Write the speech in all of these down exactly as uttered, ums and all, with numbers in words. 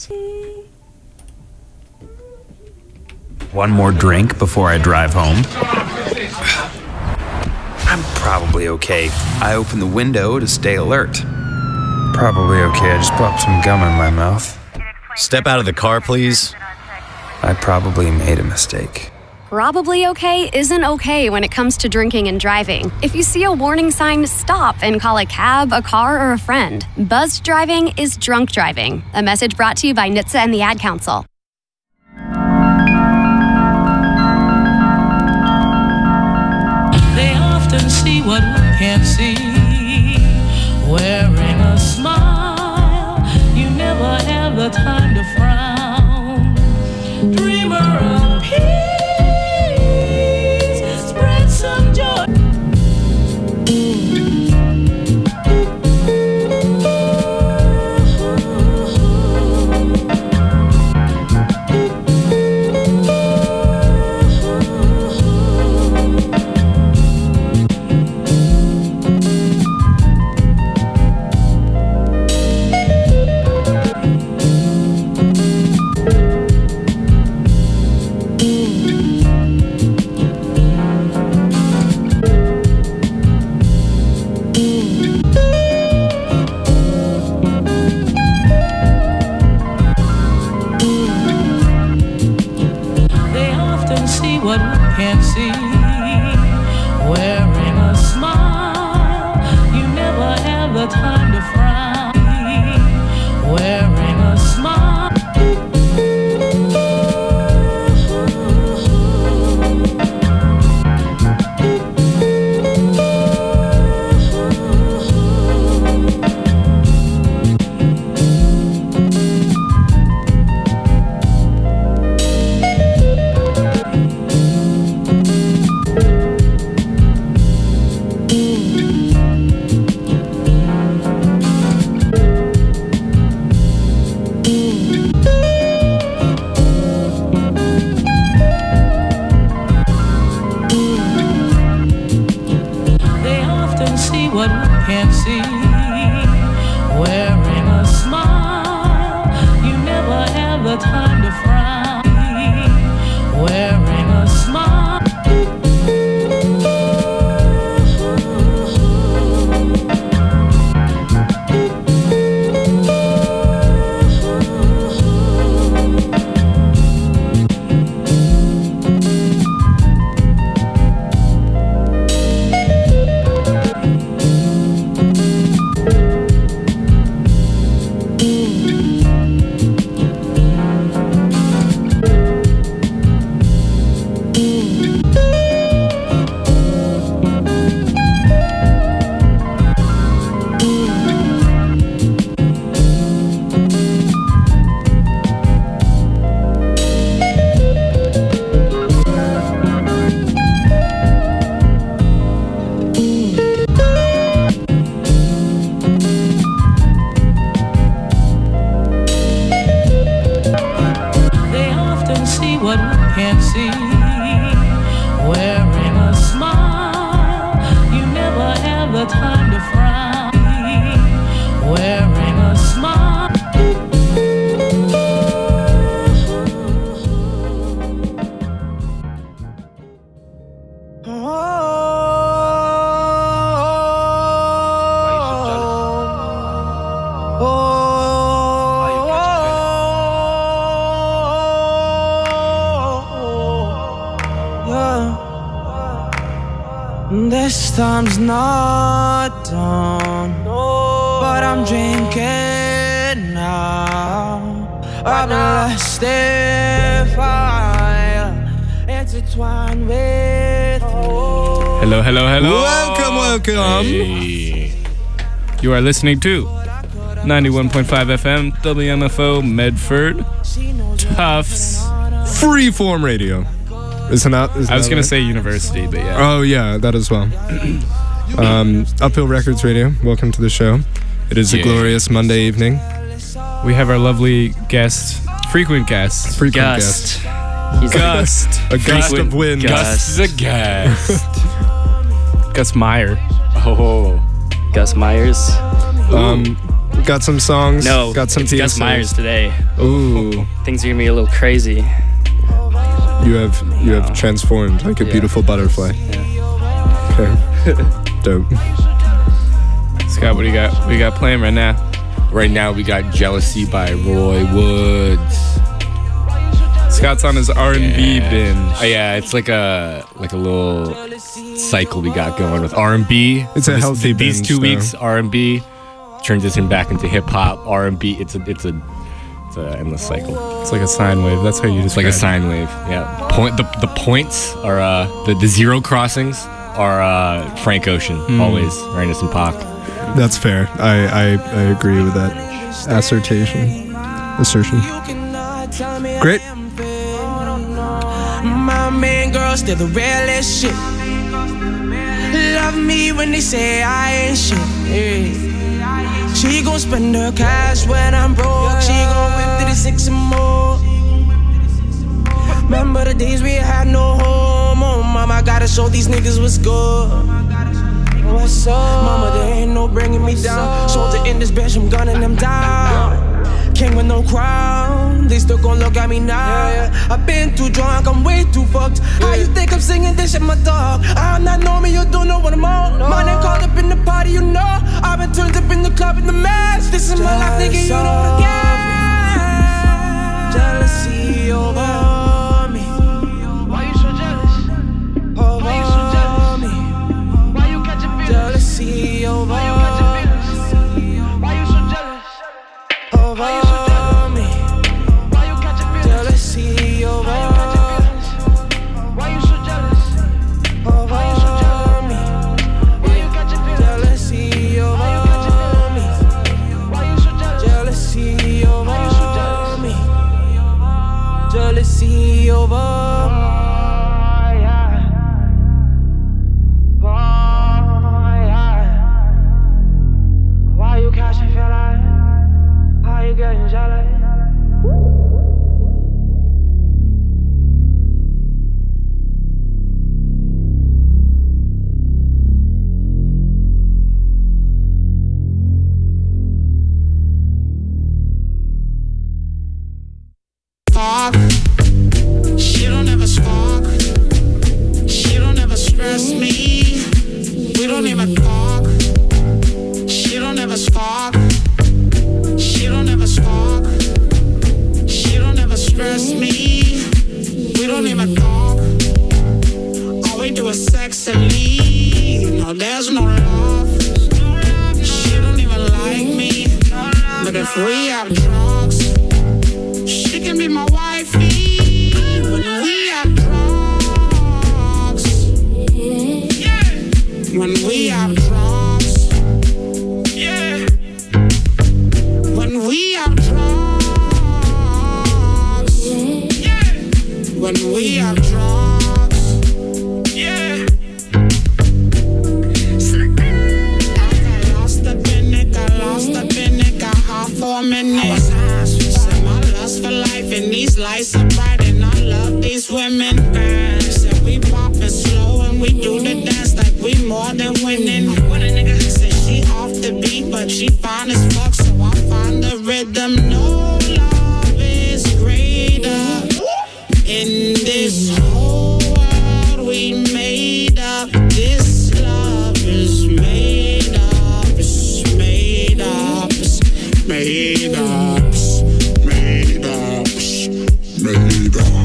One more drink before I drive home. I'm probably okay. I open the window to stay alert. Probably okay. I just popped some gum in my mouth. Step out of the car, please. I probably made a mistake. Probably okay isn't okay when it comes to drinking and driving. If you see a warning sign, stop and call a cab, a car, or a friend. Buzzed driving is drunk driving. A message brought to you by N H T S A and the Ad Council. They often see what we can't see. Wearing a smile, you never have the time to frown. Dreamer of peace, spread some joy. What we can't see. Wearing a smile, you never have the time to frown. Wearing a smile. What we can't see. Wearing a smile, you never have the time to frown. Wearing a smile. What we can't see. Wearing a smile, you never have the time to frown. Wearing a smile. This time's not done, but I'm drinking now. I'm lost if I intertwine with you. Hello, hello, hello. Welcome, welcome. Hey. You are listening to ninety-one point five F M, W M F O, Medford, Tufts. Freeform radio. Isn't that? Isn't I was that going right? to say university, but yeah. Oh, yeah, that as well. um, Uphill Records Radio, welcome to the show. It is yeah. a glorious Monday evening. We have our lovely guest, frequent guest. Frequent Gust. guest. He's Gust. A gust Frequent of wind. Gust is a guest. Gus Meyer. Oh, Gus Myers. Um, Got some songs. No, got some it's T S Gus As. Myers today. Ooh, Things are gonna be a little crazy. you have you have transformed like a Yeah. beautiful butterfly. Okay, dope. Scott, what do you got? What do you got playing right now? Right now we got Jealousy by Roy Woods. Scott's on his R and B Yeah. binge. Oh, yeah, it's like a like a little cycle we got going with R and B. It's a This- healthy These binge, two though. weeks R and B transition back into hip hop. R and B. It's a it's a it's an endless cycle. It's like a sine wave. That's how you It's like describe a sine wave. Yeah. Point the the points are uh the, the zero crossings are uh Frank Ocean always. Ernest and Pac. That's fair. I, I I agree with that assertion. Assertion. Great. My main girl still the realest shit. Love me when they say I ain't shit. Yeah. She gon' spend her cash when I'm broke. She gon' whip to the six and more. Remember the days we had no home. Oh, mama, gotta show these niggas what's good. What's up? Mama, there ain't no bringing me down. Soldier in this bitch, I'm gunning them down. King with no crown, they still gon' look at me now. Yeah, yeah. I've been too drunk, I'm way too fucked. How you think I'm singing this shit, my dog? I'm not knowing you don't know what I'm on. No. My name called up in the party, you know. I've been turned up in the club in the mess. This is my life, nigga, you don't get jealousy over me. Why you so jealous? Over Why you so jealous? Me. Why you catching feelings? Jealousy over Why you catching feelings? Why you so jealous? Over Why you so jealous? Me. Why you catching feelings? Jealousy over Why you catching feelings? Why you so jealous? Over Why you so jealous? Me. Why you catching feelings? Jealousy over Why you catching feelings? Why you so jealous? Jealousy over Why you so jealous? Me. Jealousy over Why you catching feelings? Why you getting jealous? Fuck. She don't ever spark. She don't ever stress me. We don't even talk. She don't ever spark. She don't ever spark. She don't ever stress me. We don't even talk. All we do is sex and leave. No, there's no love. She don't even like me. But if we have drugs, she can be my wifey. When we have drugs, yeah. When we have drugs, yeah. When we have drugs, yeah. When we have drugs, yeah. I got lost up in it, got lost up in it, got hot for a minute. I was high, said my lust for life, and these lights are bright, and I love these women. Uh, said we poppin' slow, and we do the dance like we more than winning. What a nigga said she off the beat, but she fine as fuck, so I find the rhythm. No love is greater in this whole world we made up. This love is made up, it's made up, it's made up, it's made up, it's made up.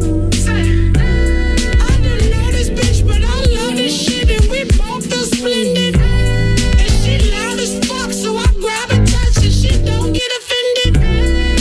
I didn't know this bitch, but I love this shit, and we both are splendid. And she loud as fuck, so I grab a touch and she don't get offended.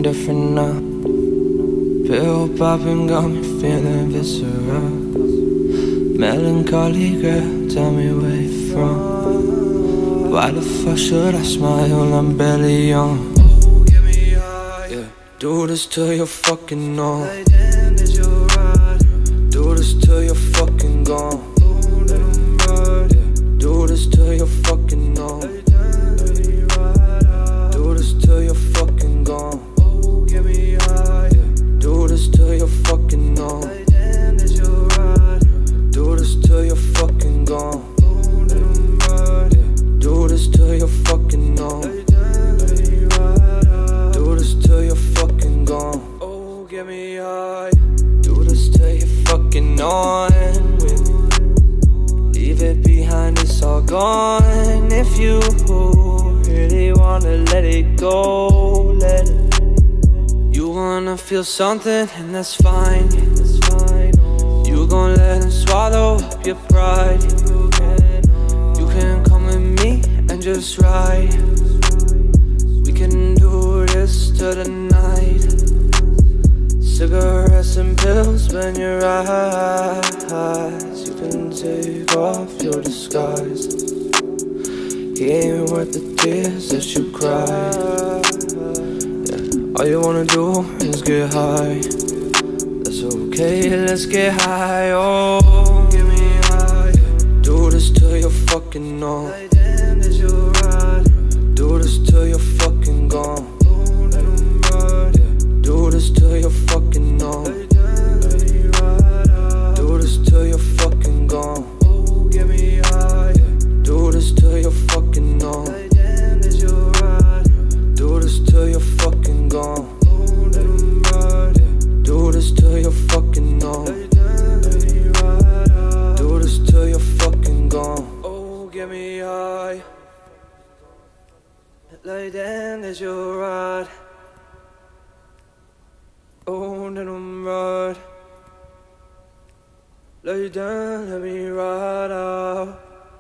different now. Pill popping got me feeling visceral. Melancholy girl, tell me where you from. Why the fuck should I smile? I'm barely young. Yeah, do this till you're fucking numb. Do this till you're fucking gone. Yeah, do this till you're fucking numb. Do this till you're fucking gone. Yeah, do this till you're fucking numb. Do this till you're fucking gone. Yeah, do this till you're fucking numb. Do this till you're fucking gone. Oh, get me high. Do this till you're fucking on with me. Leave it behind, it's all gone. If you really wanna let it go, let it. You wanna feel something, and that's fine. That's fine. You gon' let him swallow up your pride. You can come with me and just ride. We can do this till the night. Cigarettes and pills burn your eyes. You can take off your disguise. He ain't worth the tears that you cried. Yeah. All you wanna do is get high. That's okay, let's get high. Oh, get me high. Do this till you're fucking numb. Do this till you're fucking gone. Do this till you're fucking numb. Do this till you're fucking gone. Oh, get me high. Do this till you're fucking numb. Do this till you're fucking gone. Do this till you're fucking numb. Do this till you're fucking gone. Oh, get me high. Lay down as you ride. Oh, let 'em ride. Lay down, let me ride out.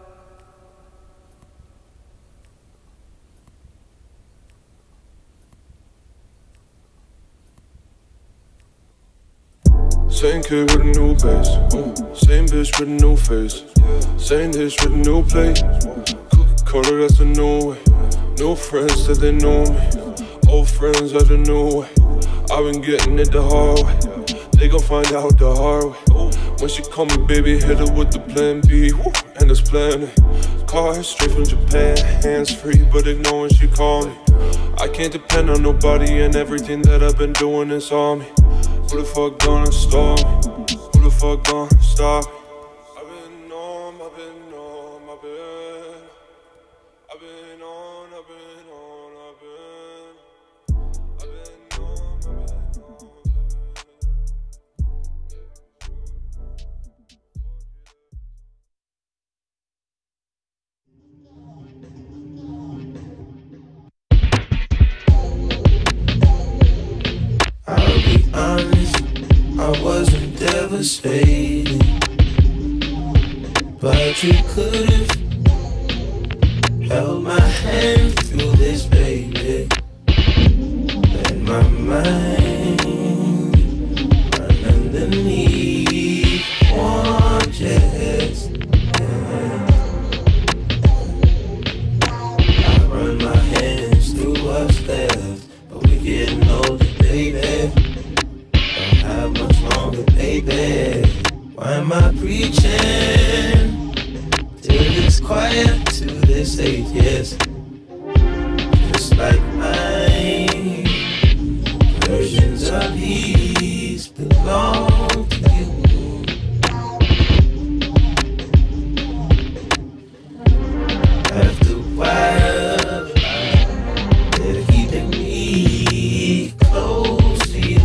Same kid with a new bass, same bitch with a new face, same dish with a new plate. Coca-Cola, that's a new way. New friends that they know me, old friends are the new way. I've been getting it the hard way. They gon' find out the hard way. When she call me baby, hit her with the plan B, and it's plan A. Car straight from Japan, hands free, but ignore when she call me. I can't depend on nobody, and everything that I've been doing is on me. Who the fuck gonna stop me? Who the fuck gonna stop me? I've been on, I've been on, I've been I've been on, I've been on, I've been I've been on, I've been on. I'll be honest, I wasn't devastated, but you could've held my hand through this, baby. Let my mind run underneath one chest. I run my hands through what's left, but we're getting older, baby. Don't have much longer, baby. Why am I preaching till it's quiet to this atheist? Just like mine, versions of these belong to you. After a while, they're keeping me close to you.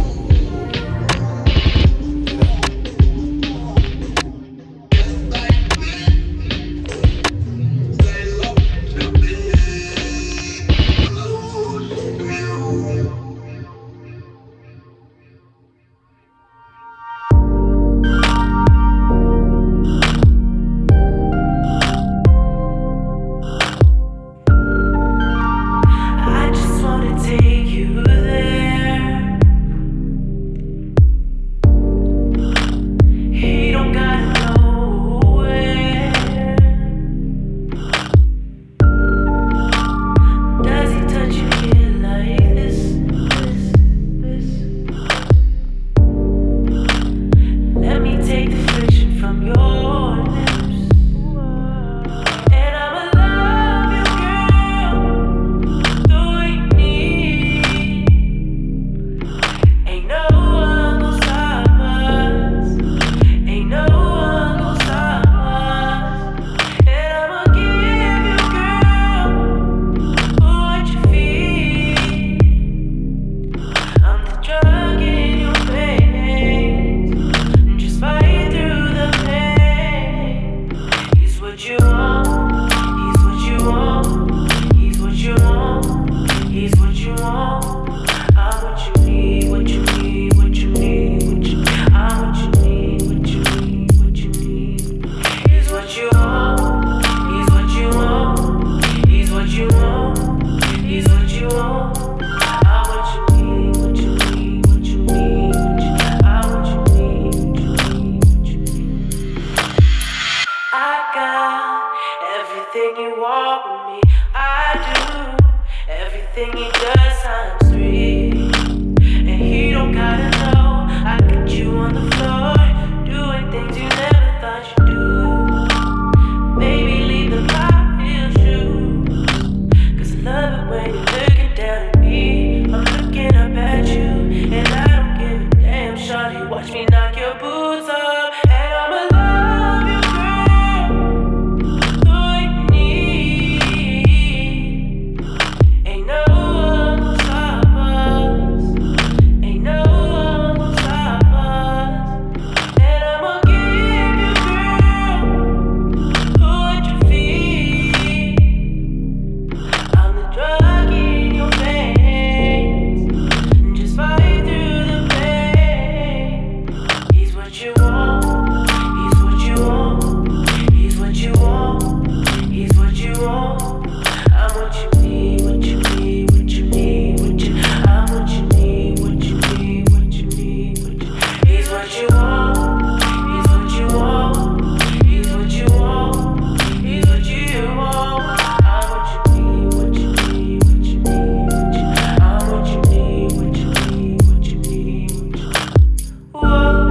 Everything you want with me, I do. Everything he does times three. And he don't gotta know. I got you on the floor, doing things you never thought you'd do. Baby, leave the high heel shoes, cause I love it when you're looking down at me. I'm looking up at you, and I don't give a damn. Shawty, watch me knock your boots off, and I'ma love you, girl, the way you need. Ain't no one will stop us. Ain't no one will stop us. And I'ma give you, girl, what you feel. I'm the drug in your veins. Just fight through the pain. He's what you want. He's what you want. He's what you want. He's what you want. I'm what you need. What you need. What you need. What you. I'm what you need. What you need. What you need. What you. He's what you want. He's what you want. He's what you want. He's what you want. I'm what you need. What you need. What you need. What you. I'm what you need. What you need. What you need. What you. Whoa,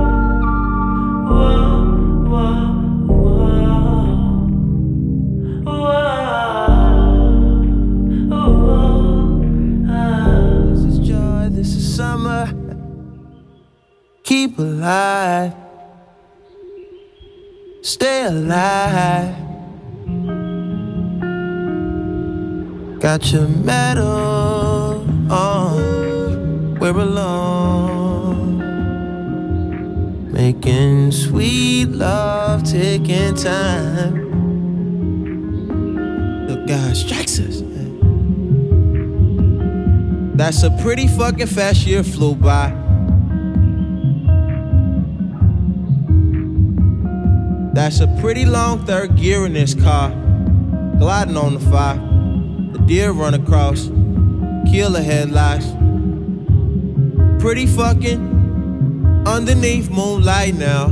whoa, whoa, whoa, whoa, whoa. This is joy. This is summer. Keep alive. Stay alive. Got your medal on. We're alone. Making sweet love, taking time. Look, God strikes us. That's a pretty fucking fast year flew by. That's a pretty long third gear in this car. Gliding on the fire. The deer run across. Killer headlights. Pretty fucking underneath moonlight now.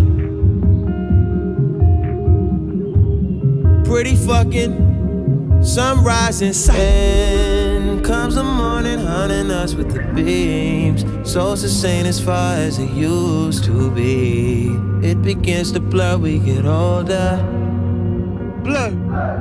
Pretty fucking sunrise in sight. And comes the morning, hunting us with the beams. Souls the same as far as it used to be. It begins to blur, we get older. Blur.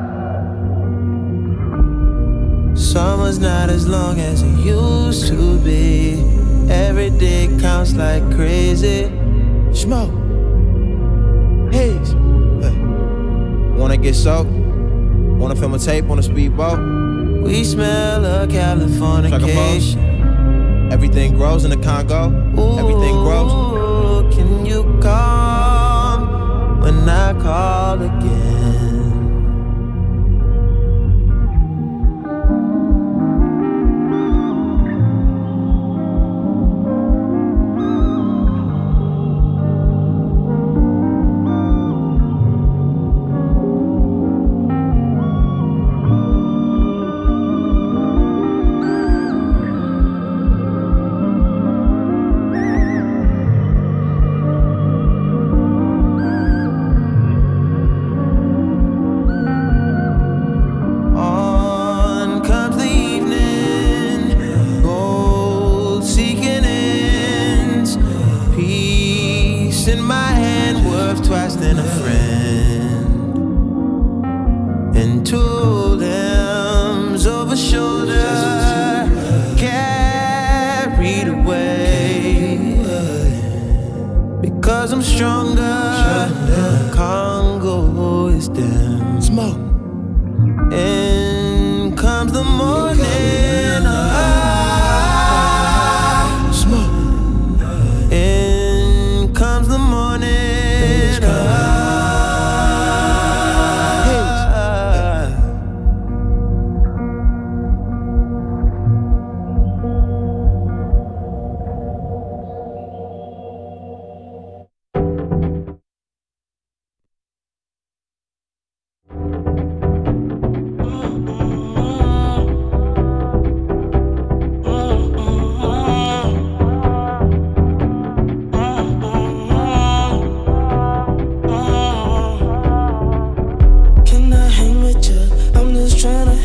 Summer's not as long as it used to be. Every day counts like crazy. Smoke. Haze. Hey. Wanna get soaked? Wanna film a tape on a speedboat? We smell of Californication. Everything grows in the Congo. Ooh, everything grows. Can you come when I call again?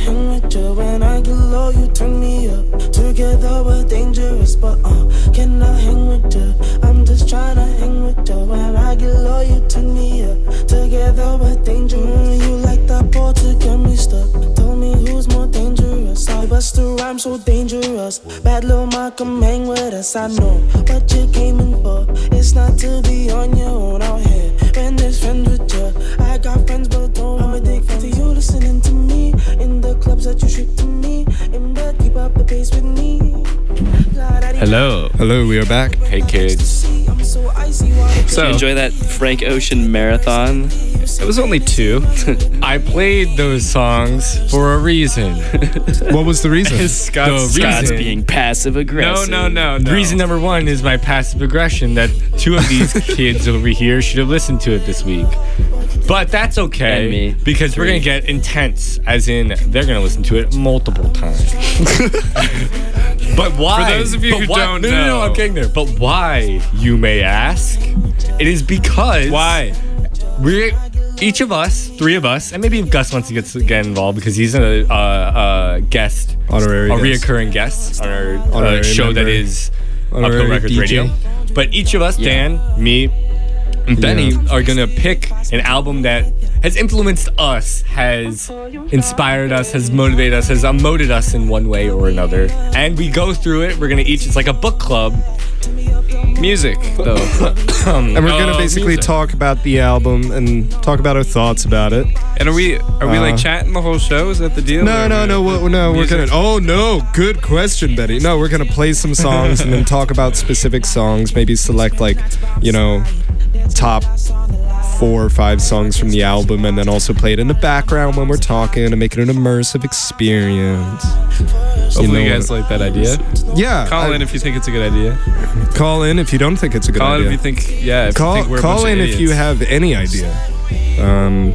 hang with you? When I get low, you turn me up. Together we're dangerous, but uh, can I hang with you? I'm just tryna hang with you. When I get low, you turn me up. Together we're dangerous. You like that ball to get me stuck. Tell me who's more dangerous. I bust a rhyme so dangerous. Bad little Malcolm, hang with us. I know what you came in for. It's not to be on your own out here. When there's friends with you, I got friends, but don't. I'm addicted to you listening to me. In the clubs that you ship to me. In bed, keep up the pace with me. Hello. Hello, we are back. Hey, kids. Did you enjoy that Frank Ocean marathon? It was only two. I played those songs for a reason. What was the reason? Scott's, The Scott's reason- being passive aggressive. No, no, no, no. Reason number one is my passive aggression that two of these kids over here should have listened to it this week. But that's okay, And me. because we we're Three. going to get intense, as in they're going to listen to it multiple times. But why? For those of you But who why- don't no, no, no, know. I'm getting there. But why, you may ask? It is because... Why? We're... Each of us, three of us, and maybe if Gus wants to get, get involved because he's a, uh, a guest, Honorary a guest. reoccurring guest on our uh, Honorary show member. that is Honorary Uphill Records D J. Radio. But each of us, Yeah. Dan, me, and Benny, Yeah. are gonna pick an album that has influenced us, has inspired us, has motivated us, has emoted us in one way or another. And we go through it. We're gonna each, it's like a book club. Music, though. And we're gonna Oh, basically music. talk about the album and talk about our thoughts about it. And are we are we like Uh, chatting the whole show? Is that the deal? No, Or no, we- no, we're, no. We're music? gonna. Oh no, good question, Betty. No, we're gonna play some songs and then talk about specific songs. Maybe select like, you know, top four or five songs from the album, and then also play it in the background when we're talking to make it an immersive experience. Hopefully you, know- guys like that idea. Yeah, Call I- in if you think it's a good idea. Call in if you don't think it's a good Call idea. in if you think, yeah, if call you think we're a call bunch in of if you idiots. have any idea. Um,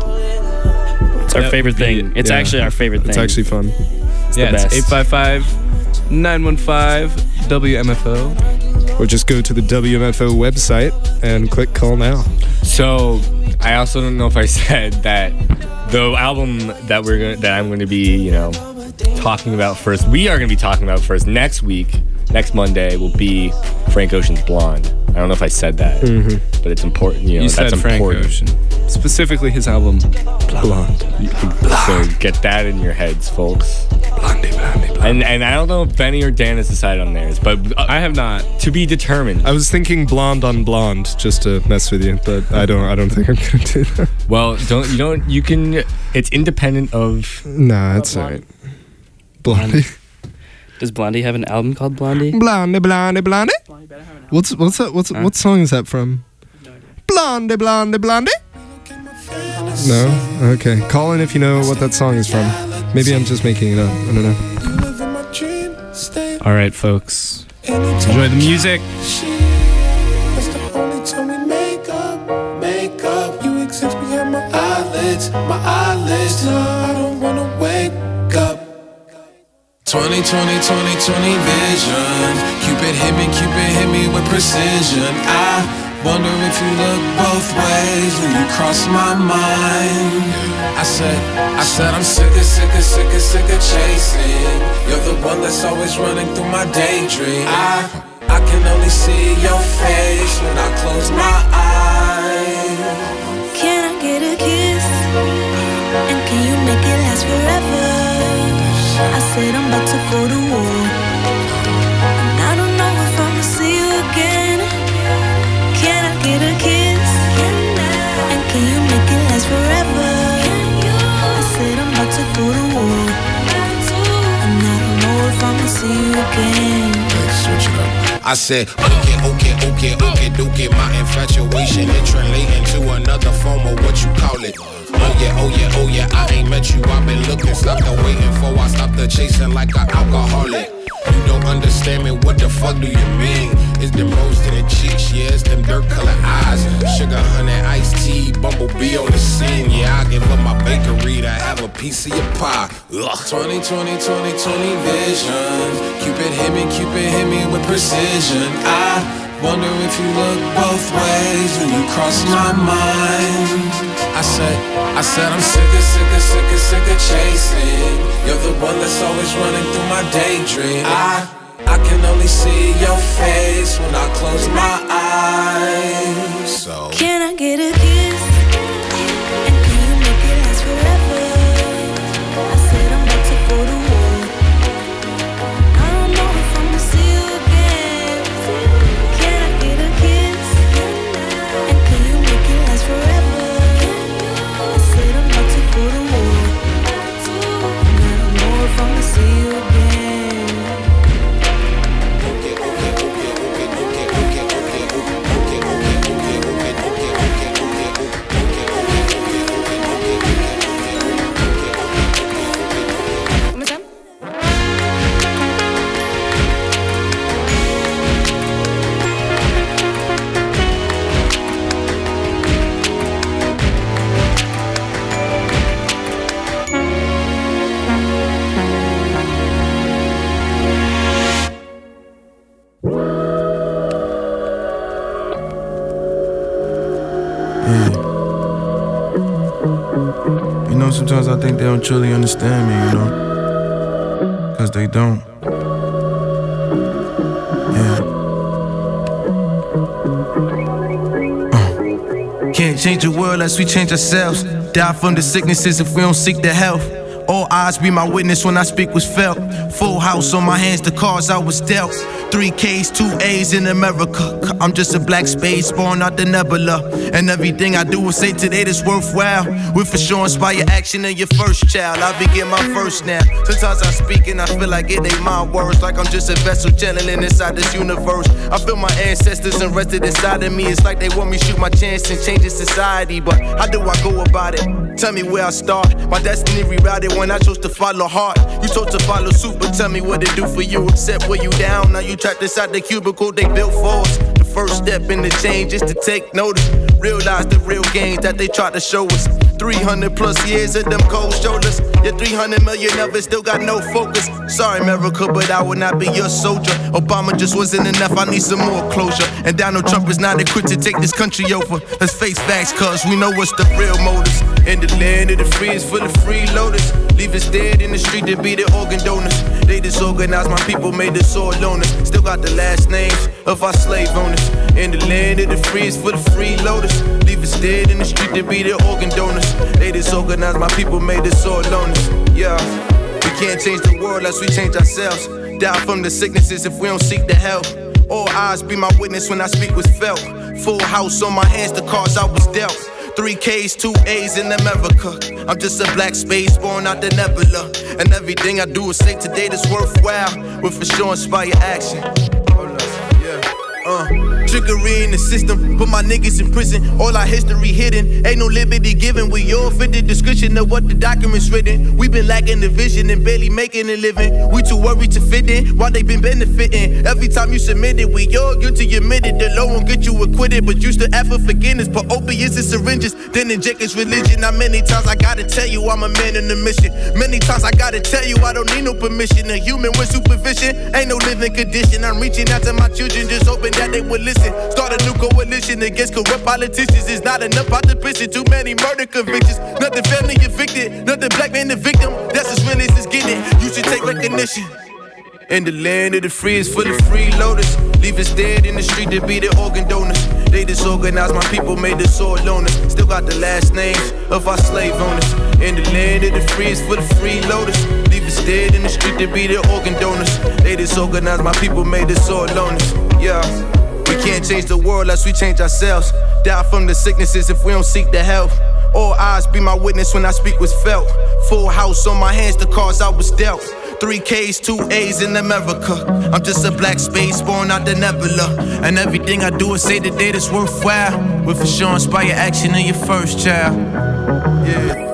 It's our That favorite would be thing. it. It's Yeah. actually our favorite thing. it's actually fun. It's Yeah, the it's best. eight five five, nine one five, W M F O. Or just go to the W M F O website and click call now. So I also don't know if I said that the album that we're gonna, that I'm going to be, you know, talking about first. We are going to be talking about first next week. Next Monday will be Frank Ocean's Blonde. I don't know if I said that, but it's important. You know, You that's said Frank important. Ocean. Specifically his album. Blonde. So get that in your heads, folks. Blondie, blondie, blondie. And and I don't know if Benny or Dan has decided on theirs, but uh, I have not. to be determined. I was thinking blonde on blonde just to mess with you, but I don't. I don't think I'm gonna do that. Well, don't you don't you can. It's independent of. Nah, it's alright. Blondie, Does Blondie have an album called Blondie? blondie, blondie, blondie. What's what's that? What's what song is that from? Blondie, blondie, blondie. No. Okay. Call in if you know what that song is from. Maybe I'm just making it up. I don't know. All right, folks. Enjoy the music. That's the only time we make up, make up. You exist behind my eyelids, my eyelids. No, I don't wanna wake up. twenty twenty, twenty twenty vision. Cupid hit me, Cupid hit me with precision. I wonder if you look both ways when you cross my mind. I said, I said I'm sick of, sick of, sick of, sick of chasing. You're the one that's always running through my daydream. I, I can only see your face when I close my eyes. Can I get a kiss? And can you make it last forever? I said I'm about to go to war, and I don't know if I'ma see you again. Can I get a kiss? And can you make it last forever? I said I'm about to go to war, and I don't know if I'ma see you again. Switch it up. I said, okay, okay, okay, okay, okay. My infatuation it translating to another form of what you call it. Oh yeah, oh yeah, oh yeah. I ain't met you. I've been looking, stopped the waiting for. I stopped the chasing like an alcoholic. You don't understand me. What the fuck do you mean? It's them rose to the cheeks, yeah. It's them dirt color eyes. Sugar, honey, iced tea, bumblebee on the scene. Yeah, I give up my bakery to have a piece of your pie. Ugh. twenty twenty, twenty twenty vision. Cupid hit me, Cupid hit me with precision. I wonder if you look both ways when you cross my mind. I I said, I said I'm sick of, sick of, sick of, sick of chasing. You're the one that's always running through my daydream. I, I can only see your face when I close my eyes. So can I get a kiss? And can you make it last forever? I said I'm about to go to war. I don't know if I'ma see you again. Can I get a kiss? And can you make it last forever? I said I'm about to go to war. And I don't know if I'ma see you again. okay, okay, okay, okay, okay, okay, okay, okay, okay, okay, okay, okay. You know, sometimes I think they don't truly understand me, you know? Cause they don't. Yeah. Uh. Can't change the world unless we change ourselves. Die from the sicknesses if we don't seek the health. All eyes be my witness when I speak was felt. Full house on my hands, the cards I was dealt. Three K's, two A's in America. I'm just a black space born out the nebula. And everything I do will say today that's worthwhile. Will for sure inspire action in your first child. I begin my first now. Sometimes I speak and I feel like it ain't my words. Like I'm just a vessel channeling inside this universe. I feel my ancestors enrested inside of me. It's like they want me to shoot my chance and change this society. But how do I go about it? Tell me where I start. My destiny rerouted when I chose to follow heart. You chose to follow suit, but tell me what it do for you. Except where you down, now you trapped inside the cubicle they built for us. The first step in the change is to take notice. Realize the real gains that they tried to show us. three hundred plus years of them cold shoulders. Yeah, three hundred million of it still got no focus. Sorry, America, but I would not be your soldier. Obama just wasn't enough, I need some more closure. And Donald Trump is not equipped to take this country over. Let's face facts, cause we know what's the real motives. In the land of the free is full of freeloaders. Leave us dead in the street to be the organ donors. They disorganized my people, made us all loners. Still got the last names of our slave owners. In the land of the free is full of freeloaders. Leave us dead in the street to be the organ donors. They disorganized my people, made us all loners. Yeah, we can't change the world unless we change ourselves. Die from the sicknesses if we don't seek the help. All eyes be my witness when I speak was felt. Full house on my hands, the cards I was dealt. Three K's, two A's in America. I'm just a black space born out the nebula. And everything I do is say today that's worthwhile. Will for sure inspire action. Hold up, yeah. Uh, trickery in the system, put my niggas in prison. All our history hidden, ain't no liberty given. We all fit the description of what the document's written. We been lacking the vision and barely making a living. We too worried to fit in, while they been benefiting. Every time you submit it, we all guilty admitted. The law won't get you acquitted, but you still ask for forgiveness. Put opiates and syringes, then inject his religion. Now many times I gotta tell you I'm a man in a mission. Many times I gotta tell you I don't need no permission. A human with supervision, ain't no living condition. I'm reaching out to my children, just hoping that they would listen. Start a new coalition against corrupt politicians. It's not enough out the prison, too many murder convictions. Nothing family evicted, nothing black man the victim. That's as real as it's getting. You should take recognition. In the land of the free is full of freeloaders. Leave us dead in the street to be the organ donors. They disorganized my people, made us all loners. Still got the last names of our slave owners. In the land of the free is full of freeloaders. Leave us dead in the street to be the organ donors. They disorganized my people, made us all loners. Yeah, we can't change the world unless we change ourselves. Die from the sicknesses if we don't seek the help. All eyes be my witness when I speak was felt. Full house on my hands, the cards I was dealt. Three K's, two A's in America. I'm just a black space born out the nebula. And everything I do is say today that's worthwhile. Will for sure inspire action in your first child. Yeah.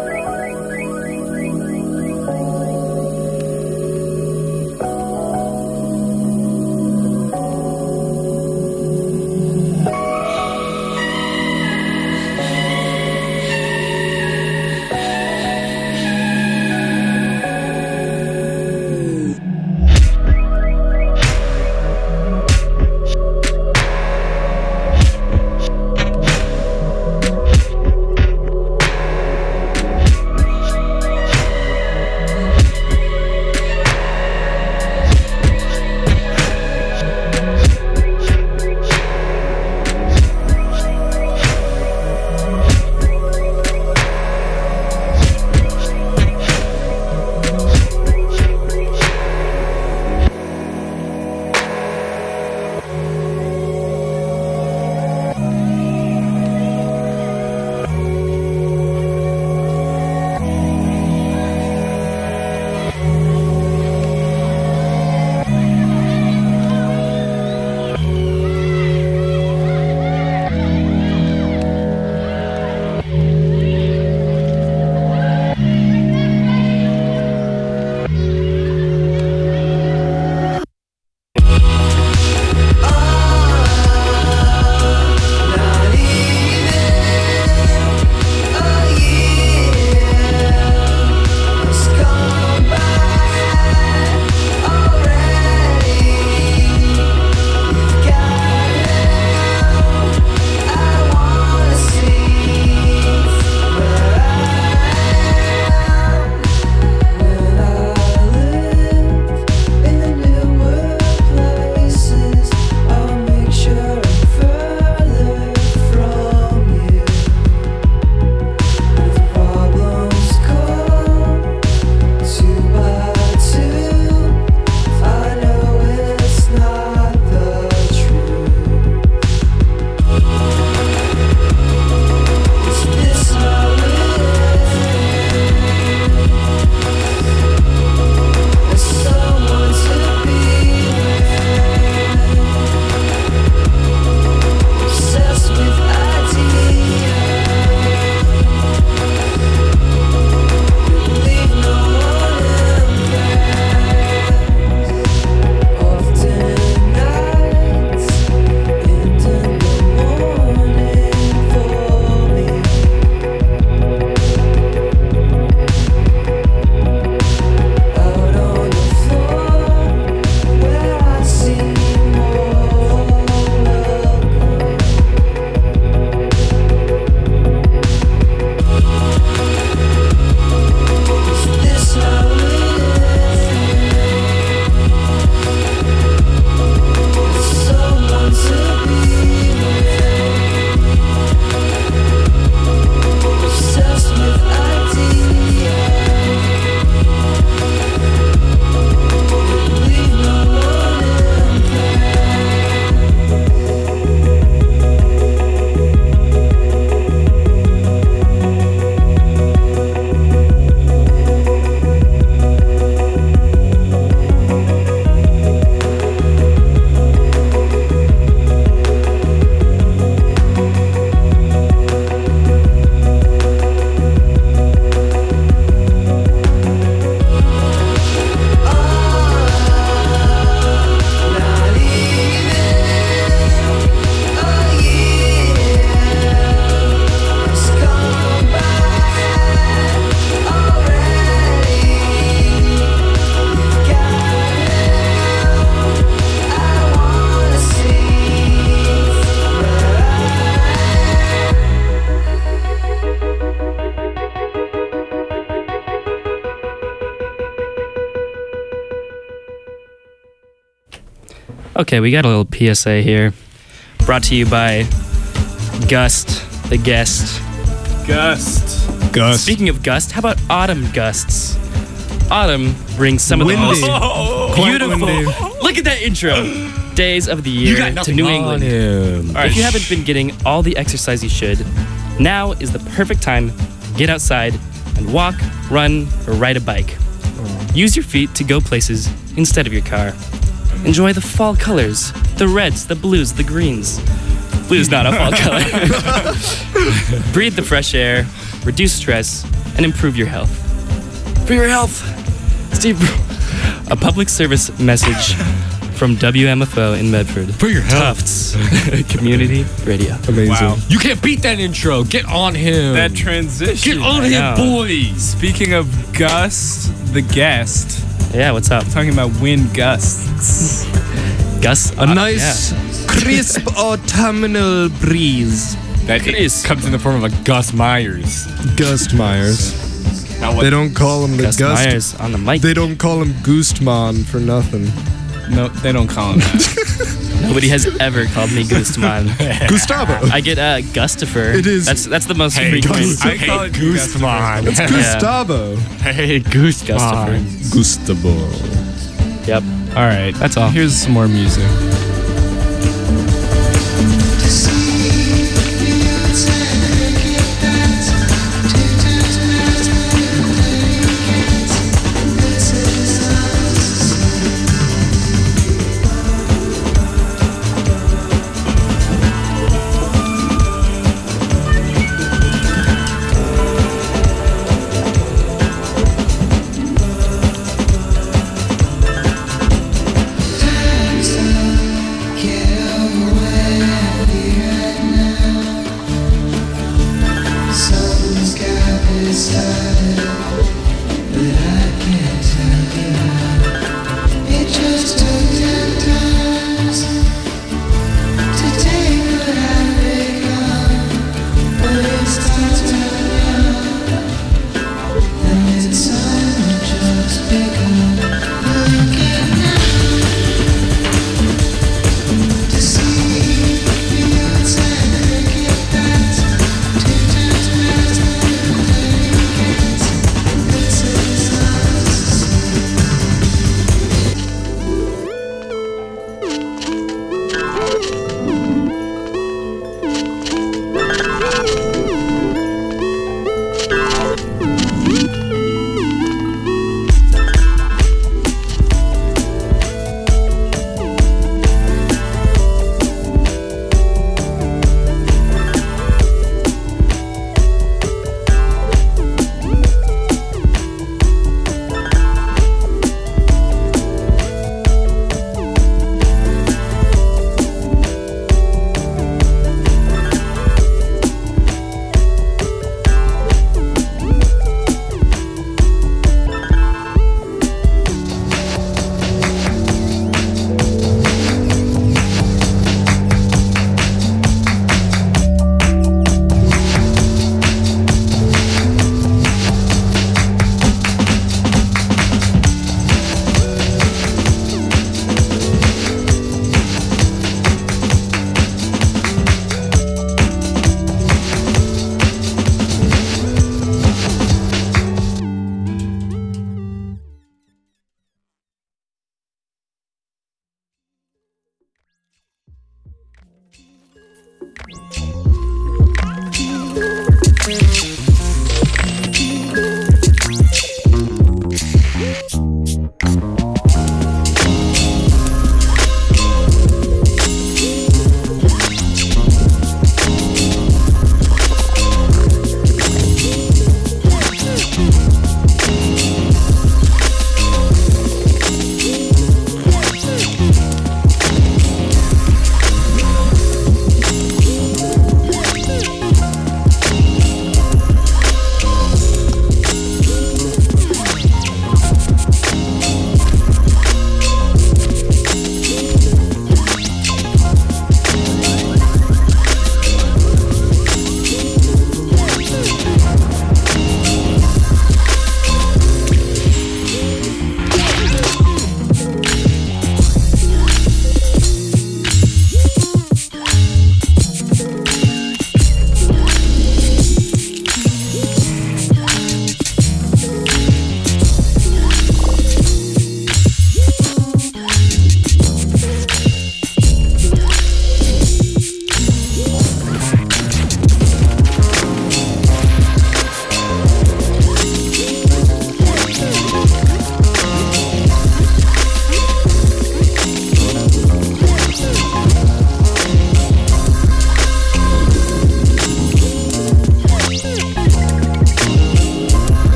Okay, we got a little P S A here. Brought to you by Gust, the guest. Gust. Gust. Speaking of gust, how about autumn gusts? Autumn brings some Windy. of the most Oh, beautiful. windy. Look at that intro. Days of the You got year to nothing New on England. him. All right, if you haven't been getting all the exercise you should, now is the perfect time to get outside and walk, run, or ride a bike. Use your feet to go places instead of your car. Enjoy the fall colors, the reds, the blues, the greens. Blue's not a fall color. Breathe the fresh air, reduce stress, and improve your health. For your health, Steve. A public service message from W M F O in Medford. For your health. Tufts Community Radio. Amazing. Wow. You can't beat that intro. Get on him. That transition. Get on I him, know. boys. Speaking of Gus, the guest, Yeah, what's up? talking about wind gusts. Gus? A nice, crisp autumnal breeze. That Chris. comes in the form of a Gus Myers. Gust Myers. Now what? They don't call him the Gus Gust. Myers on the mic. They don't call him Goostman for nothing. No, they don't call him that. Nobody has ever called me Gustman. Gustavo. I get uh, Gustifer. It is- That's that's the most Hey, frequent. Gus- I call it Gustman. It's Yeah. Gustavo. Hey, Gustman. Gustifer. Gustavo. Yep. All right, That's all. Here's some more music.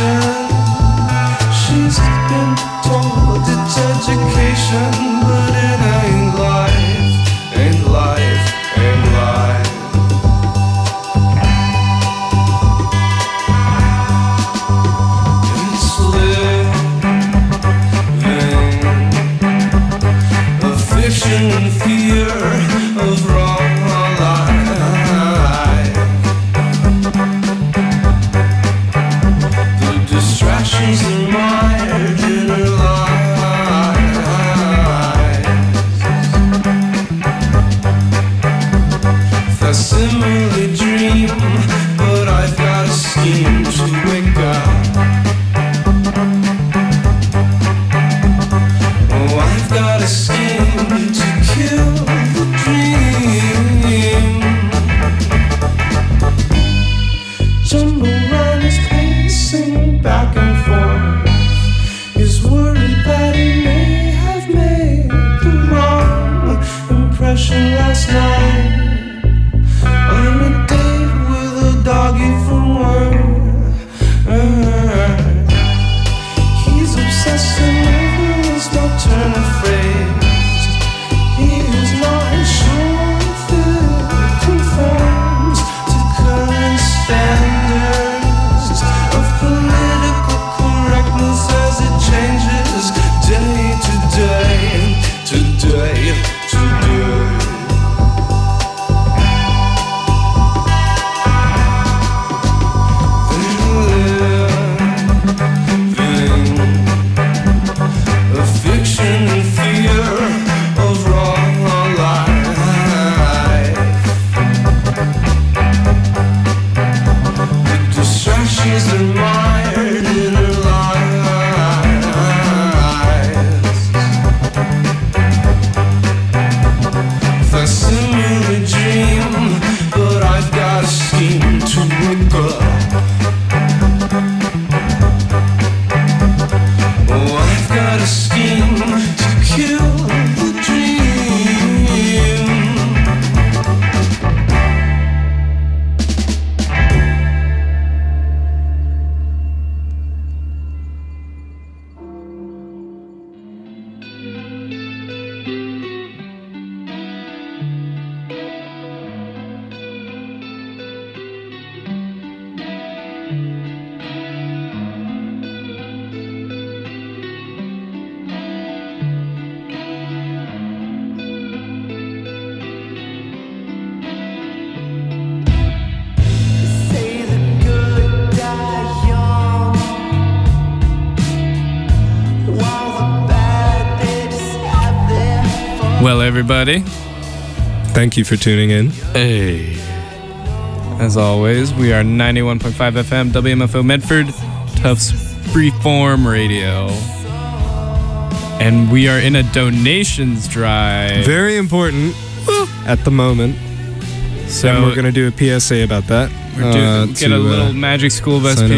She's been told it's education, but it ain't life, ain't life, ain't life. It's living a fiction and fear of wrong life. The distractions are mired in her lies. Facsimile dream, but I've got a scheme to wake up. Oh, I've got a scheme to kill the dream. Jumbo Run is pacing back and forth. He's worried that he may have made the wrong impression last night. On a date with a doggy from work. He's obsessing over his nocturnal phrase. He's not sure if it conforms to current standards of political correctness as it changes day to day, today to day. A fiction and fear of wrong life. The distractions are mired in her lies. Facsimile dream, but I've got a scheme to wake up. Oh, I've got a scheme to kill the dream. Well, everybody, Thank you for tuning in. hey. As always, we are ninety-one point five F M, W M F O Medford, Tufts Freeform Radio. And we are in a donations drive. Very important at the moment. So and we're going to do a P S A about that. we're doing, uh, get to, a uh, little Magic School Bus sign